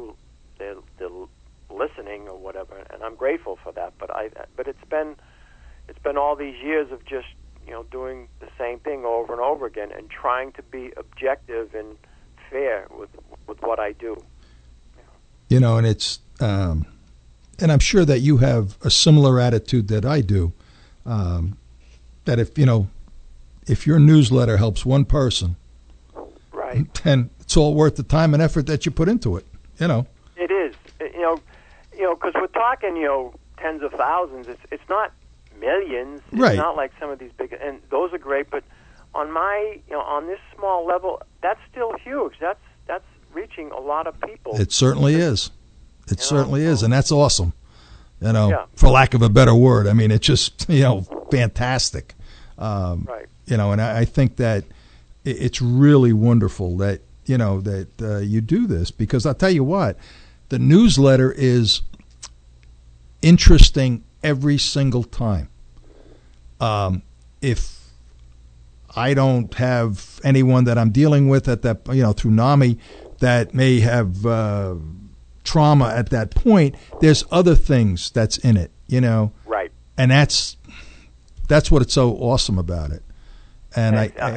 listening or whatever, and I'm grateful for that. But it's been all these years of just doing the same thing over and over again, and trying to be objective and fair with what I do. And it's and I'm sure that you have a similar attitude that I do. That if your newsletter helps one person, right, then it's all worth the time and effort that you put into it. It is. Because we're talking tens of thousands. It's not millions. It's right. not like some of these big, and those are great. But on my on this small level, that's still huge. That's reaching a lot of people. It certainly is. It certainly is, and that's awesome. For lack of a better word. I mean, it's just fantastic. Right. And I think that it's really wonderful that you do this, because I'll tell you what, the newsletter is interesting every single time. If I don't have anyone that I'm dealing with at that, through NAMI, that may have trauma at that point, there's other things that's in it, Right. And that's what's so awesome about it. And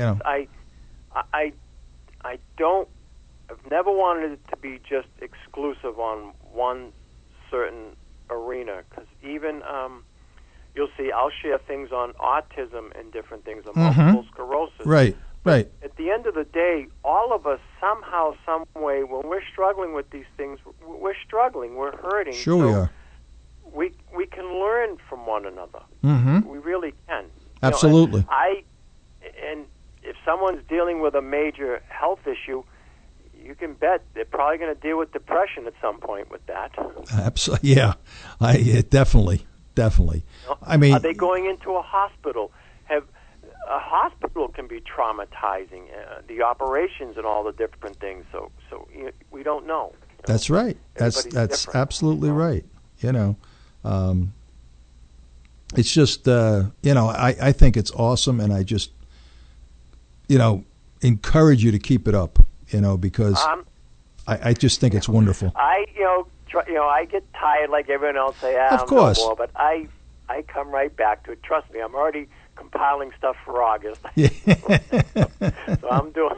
I've never wanted it to be just exclusive on one certain arena, because even you'll see I'll share things on autism and different things on multiple sclerosis. Right. Right. At the end of the day, all of us somehow, some way, when we're struggling with these things, we're struggling, we're hurting. Sure we are. We can learn from one another. Mm-hmm. We really can. Absolutely. And if someone's dealing with a major health issue, you can bet they're probably going to deal with depression at some point with that. Absolutely. Yeah. Definitely. I mean, are they going into a hospital? A hospital can be traumatizing. The operations and all the different things. So we don't know. That's right. That's different. absolutely right. It's just I think it's awesome, and I just encourage you to keep it up. Because I just think it's wonderful. I get tired like everyone else. Of course. No more, but I come right back to it. Trust me, I'm already compiling stuff for August. Yeah. So I'm doing.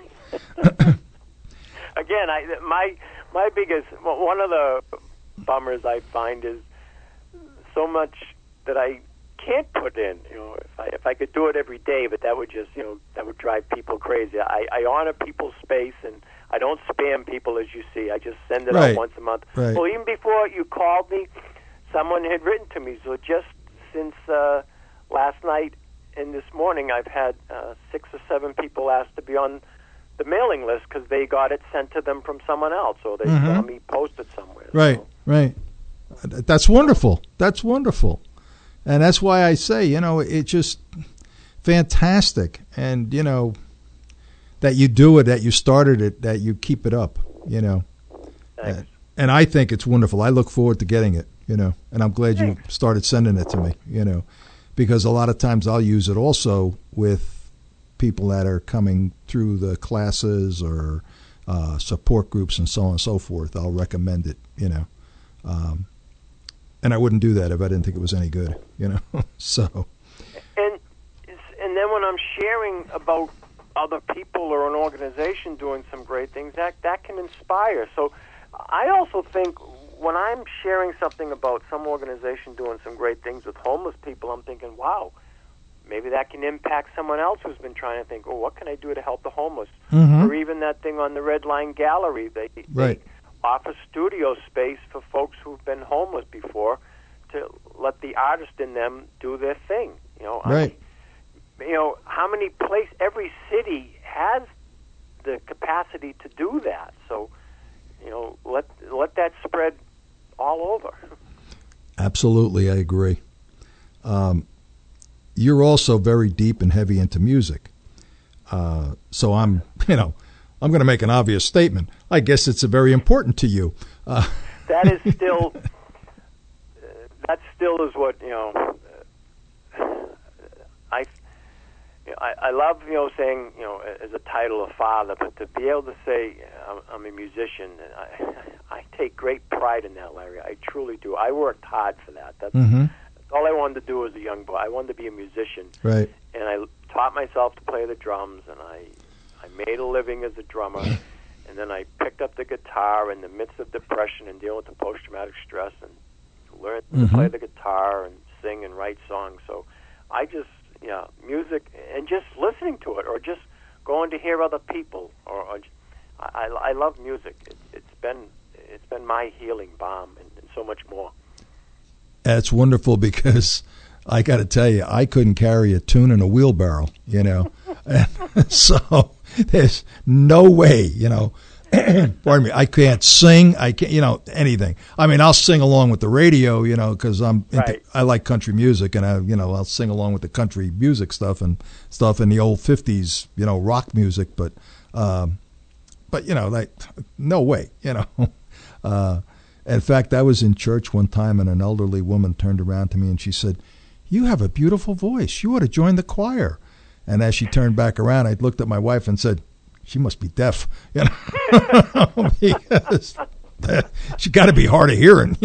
Again, my biggest one of the bummers I find is so much that I can't put in. If I could do it every day, but that would just that would drive people crazy. I honor people's space, and I don't spam people, as you see. I just send it out once a month. Right. Well, even before you called me, someone had written to me. So just since last night and this morning, I've had 6 or 7 people ask to be on the mailing list because they got it sent to them from someone else, or they saw me posted somewhere. Right, so. Right. That's wonderful. That's wonderful. And that's why I say, it's just fantastic. And, that you do it, that you started it, that you keep it up, Thanks. And I think it's wonderful. I look forward to getting it, and I'm glad you started sending it to me, because a lot of times I'll use it also with people that are coming through the classes or support groups and so on and so forth. I'll recommend it, and I wouldn't do that if I didn't think it was any good, So. And then when I'm sharing about other people or an organization doing some great things, that can inspire. So I also think when I'm sharing something about some organization doing some great things with homeless people, I'm thinking, wow, maybe that can impact someone else who's been trying to think, what can I do to help the homeless? Mm-hmm. Or even that thing on the Red Line Gallery. They offer studio space for folks who've been homeless before to let the artist in them do their thing. Right. How many places, every city has the capacity to do that. So, let that spread all over. Absolutely, I agree. You're also very deep and heavy into music. So I'm going to make an obvious statement. I guess it's very important to you. That is still, that still is what, I love, saying, as a title of father, but to be able to say I'm a musician, I take great pride in that, Larry. I truly do. I worked hard for that. That's all I wanted to do as a young boy. I wanted to be a musician. Right. And I taught myself to play the drums, and I made a living as a drummer. And then I picked up the guitar in the midst of depression and dealing with the post-traumatic stress, and learned to play the guitar and sing and write songs. So I just, music and just listening to it, or just going to hear other people, or I love music. It's been my healing balm and so much more. That's wonderful, because I got to tell you, I couldn't carry a tune in a wheelbarrow, so there's no way, pardon me, I can't sing, I can't, anything. I mean, I'll sing along with the radio, because I like country music, and I'll sing along with the country music stuff in the old 50s, rock music, but like, no way, In fact, I was in church one time, and an elderly woman turned around to me and she said, "You have a beautiful voice. You ought to join the choir." And as she turned back around, I looked at my wife and said, "She must be deaf, because she got to be hard of hearing,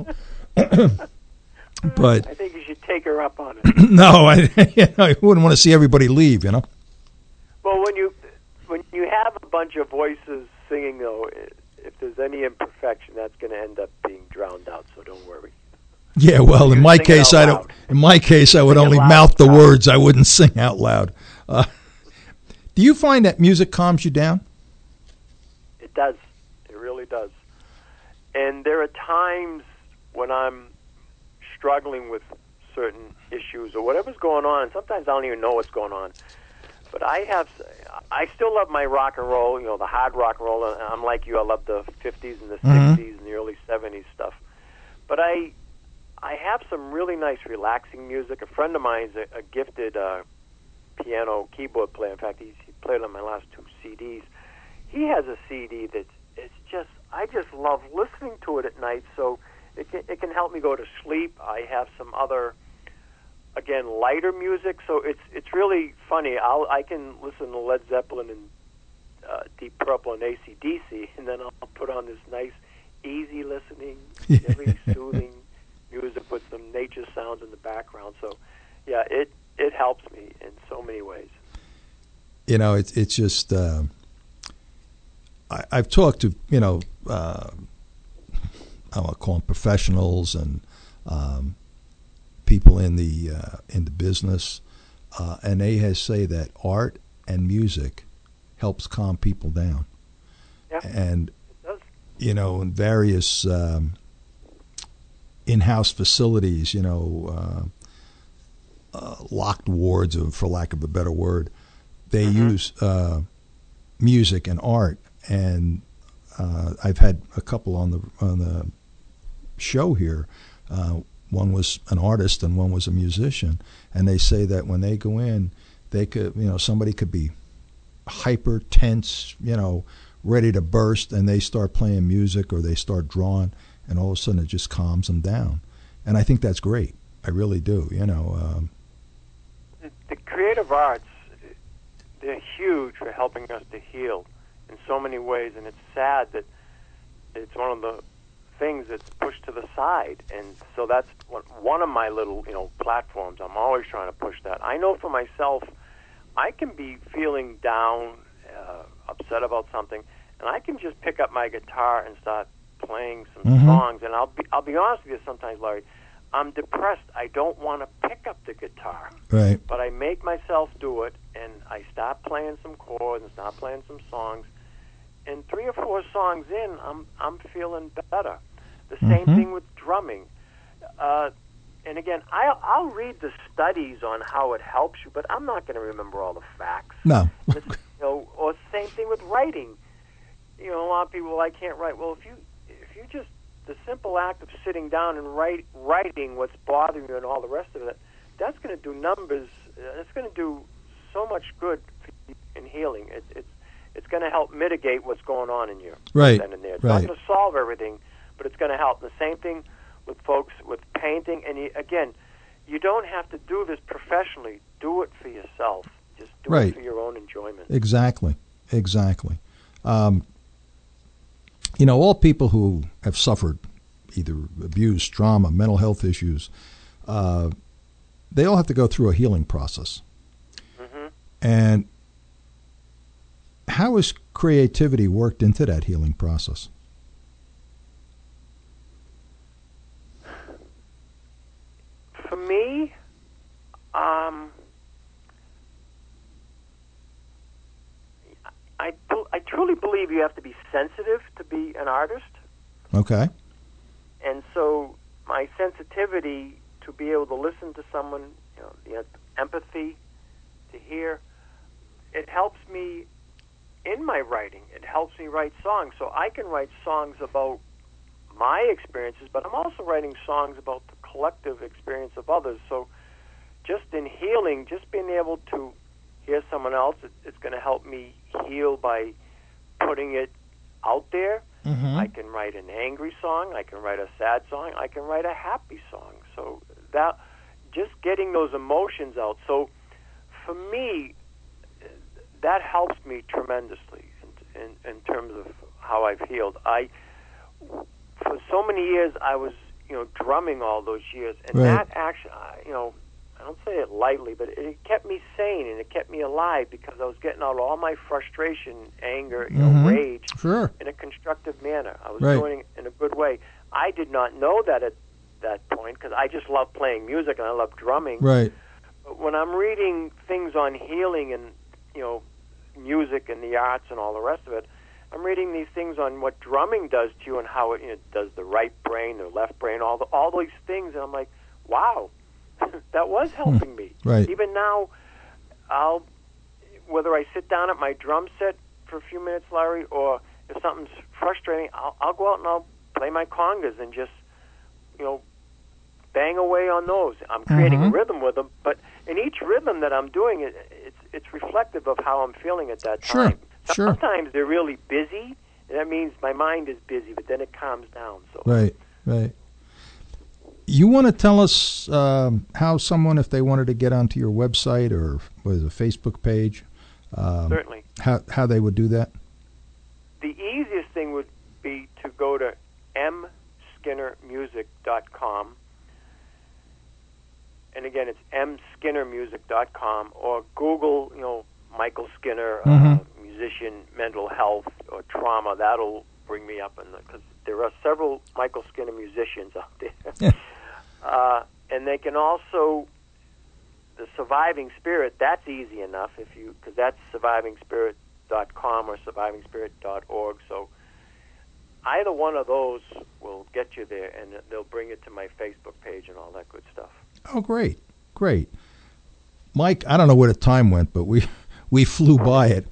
But I think you should take her up on it. No, I wouldn't want to see everybody leave, Well, when you have a bunch of voices singing, though, if there's any imperfection, that's going to end up being drowned out. So don't worry. Yeah, well, in my case, I would only mouth the words. I wouldn't sing out loud. Do you find that music calms you down? It does. It really does. And there are times when I'm struggling with certain issues or whatever's going on, and sometimes I don't even know what's going on. But I still love my rock and roll, the hard rock and roll. I'm like you, I love the 50s and the 60s and the early 70s stuff. But I have some really nice relaxing music. A friend of mine's a gifted piano keyboard player. In fact, he played on my last 2 CDs. He has a CD that I just love listening to it at night, so it can help me go to sleep. I have some other, again, lighter music, so it's really funny. I can listen to Led Zeppelin and Deep Purple and AC/DC, and then I'll put on this nice, easy listening, very soothing music with some nature sounds in the background. So, yeah, it helps me in so many ways. It's just I've talked to I want to call them professionals and people in the business, and they say that art and music helps calm people down. Yeah, and it does. In various in-house facilities, locked wards, for lack of a better word, they use music and art. And I've had a couple on the show here. One was an artist and one was a musician, and they say that when they go in, they could, somebody could be hyper tense, ready to burst, and they start playing music or they start drawing, and all of a sudden it just calms them down. And I think that's great. I really do. The creative arts, they're huge for helping us to heal in so many ways, and it's sad that it's one of the things that's pushed to the side. And so that's one of my little platforms. I'm always trying to push that. I know for myself, I can be feeling down, upset about something, and I can just pick up my guitar and start playing some songs. And I'll be honest with you, sometimes, Larry, I'm depressed. I don't want to pick up the guitar, right? But I make myself do it, and I start playing some chords and start playing some songs. And 3 or 4 songs in, I'm feeling better. The same thing with drumming. And again, I'll read the studies on how it helps you, but I'm not going to remember all the facts. No. Or same thing with writing. A lot of people, I can't write. Well, if you just, the simple act of sitting down and writing what's bothering you and all the rest of it, that's going to do numbers. It's going to do so much good in healing. It's going to help mitigate what's going on in you. Right. Then and there. It's right. not going to solve everything, but it's going to help. And the same thing with folks with painting. And again, you don't have to do this professionally. Do it for yourself. Just do it for your own enjoyment. Exactly. All people who have suffered either abuse, trauma, mental health issues, they all have to go through a healing process. And how has creativity worked into that healing process? For me, I truly believe you have to be sensitive to be an artist. Okay. And so my sensitivity to be able to listen to someone, the empathy to hear, it helps me in my writing. It helps me write songs. So I can write songs about my experiences, but I'm also writing songs about the collective experience of others. So just in healing, just being able to hear someone else, it's going to help me heal by putting it out there. I can write an angry song, I can write a sad song, I can write a happy song. So that, just getting those emotions out. So for me, that helps me tremendously in terms of how I've healed. For so many years, I was, drumming all those years, and that actually, I don't say it lightly, but it kept me sane and it kept me alive because I was getting out all my frustration, anger, rage in a constructive manner. I was doing it in a good way. I did not know that at that point because I just love playing music and I love drumming. Right. But when I'm reading things on healing and, music and the arts and all the rest of it, I'm reading these things on what drumming does to you and how it does the right brain, the left brain, all these things, and I'm like, wow, that was helping me. Right. Even now, whether I sit down at my drum set for a few minutes, Larry, or if something's frustrating, I'll go out and I'll play my congas and just, bang away on those. I'm creating a rhythm with them, but in each rhythm that I'm doing, it's reflective of how I'm feeling at that time. Sure. Sometimes they're really busy, and that means my mind is busy, but then it calms down. So. Right. You want to tell us how someone, if they wanted to get onto your website or a Facebook page, certainly, how they would do that? The easiest thing would be to go to mskinnermusic.com. And again, it's mskinnermusic.com, or Google, Michael Skinner, musician, mental health, or trauma. That'll bring me up, because there are several Michael Skinner musicians out there. And they can also, the Surviving Spirit, that's easy enough, because that's survivingspirit.com or survivingspirit.org. So either one of those will get you there, and they'll bring it to my Facebook page and all that good stuff. Oh, great. Mike, I don't know where the time went, but we flew by it.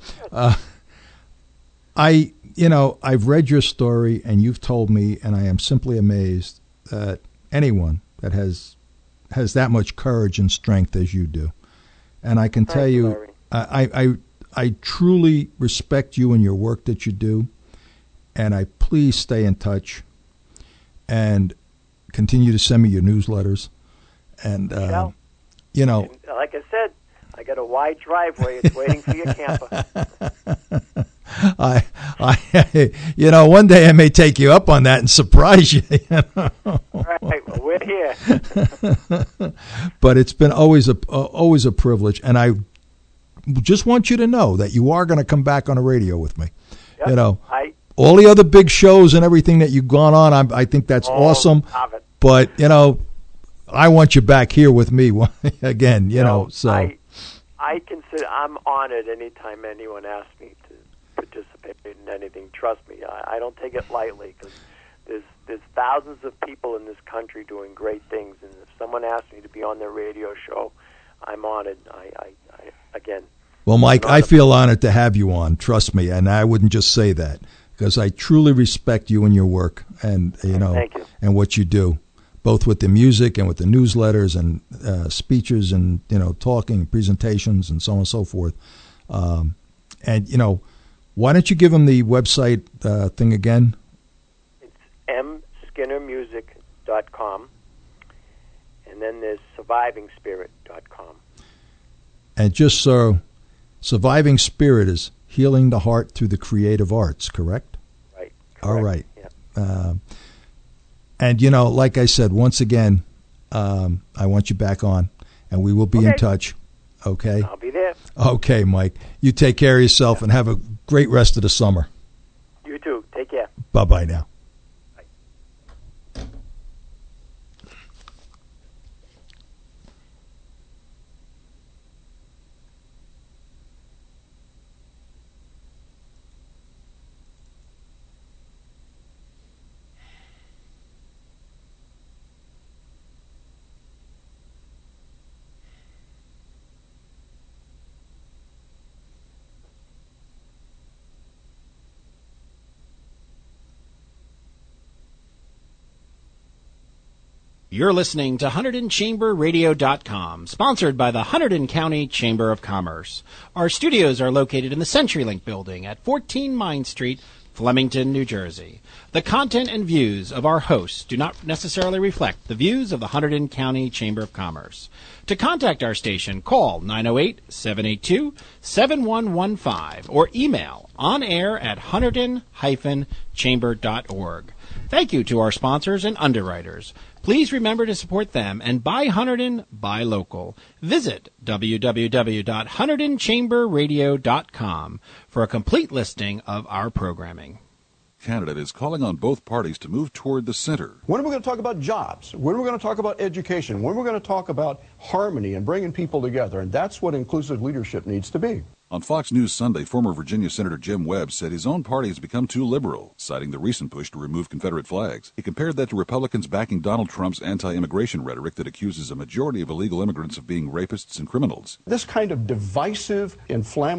I've read your story, and you've told me, and I am simply amazed that anyone that has that much courage and strength as you do. And I can tell you, I truly respect you and your work that you do, and I please stay in touch and continue to send me your newsletters. And, and like I said, I got a wide driveway. It's waiting for your camper. One day I may take you up on that and surprise you. Right, well, we're here. But it's been always a privilege, and I just want you to know that you are going to come back on the radio with me. Yep, all the other big shows and everything that you've gone on, I think that's awesome. But I want you back here with me again. So I consider I'm honored anytime anyone asks me to participate in anything. Trust me, I don't take it lightly, because there's thousands of people in this country doing great things, and if someone asks me to be on their radio show, I'm honored. Again. Well, Mike, I feel honored to have you on. Trust me, and I wouldn't just say that, because I truly respect you and your work, and Thank you. And what you do, both with the music and with the newsletters and speeches and talking, presentations, and so on and so forth. Why don't you give them the website thing again? It's mskinnermusic.com, and then there's survivingspirit.com. And just so, Surviving Spirit is healing the heart through the creative arts, correct? Right. Correct. All right. Yeah. And, like I said, once again, I want you back on, and we will be in touch. Okay? I'll be there. Okay, Mike. You take care of yourself and have a great rest of the summer. You too. Take care. Bye-bye now. You're listening to HunterdonChamberRadio.com, sponsored by the Hunterdon County Chamber of Commerce. Our studios are located in the CenturyLink building at 14 Mine Street, Flemington, New Jersey. The content and views of our hosts do not necessarily reflect the views of the Hunterdon County Chamber of Commerce. To contact our station, call 908-782-7115 or email onair@hunterdon-chamber.org. Thank you to our sponsors and underwriters. Please remember to support them and buy Hunterdon, buy local. Visit www.HunterdonChamberRadio.com for a complete listing of our programming. Candidate is calling on both parties to move toward the center. When are we going to talk about jobs? When are we going to talk about education? When are we going to talk about harmony and bringing people together? And that's what inclusive leadership needs to be. On Fox News Sunday, former Virginia Senator Jim Webb said his own party has become too liberal, citing the recent push to remove Confederate flags. He compared that to Republicans backing Donald Trump's anti-immigration rhetoric that accuses a majority of illegal immigrants of being rapists and criminals. This kind of divisive, inflammatory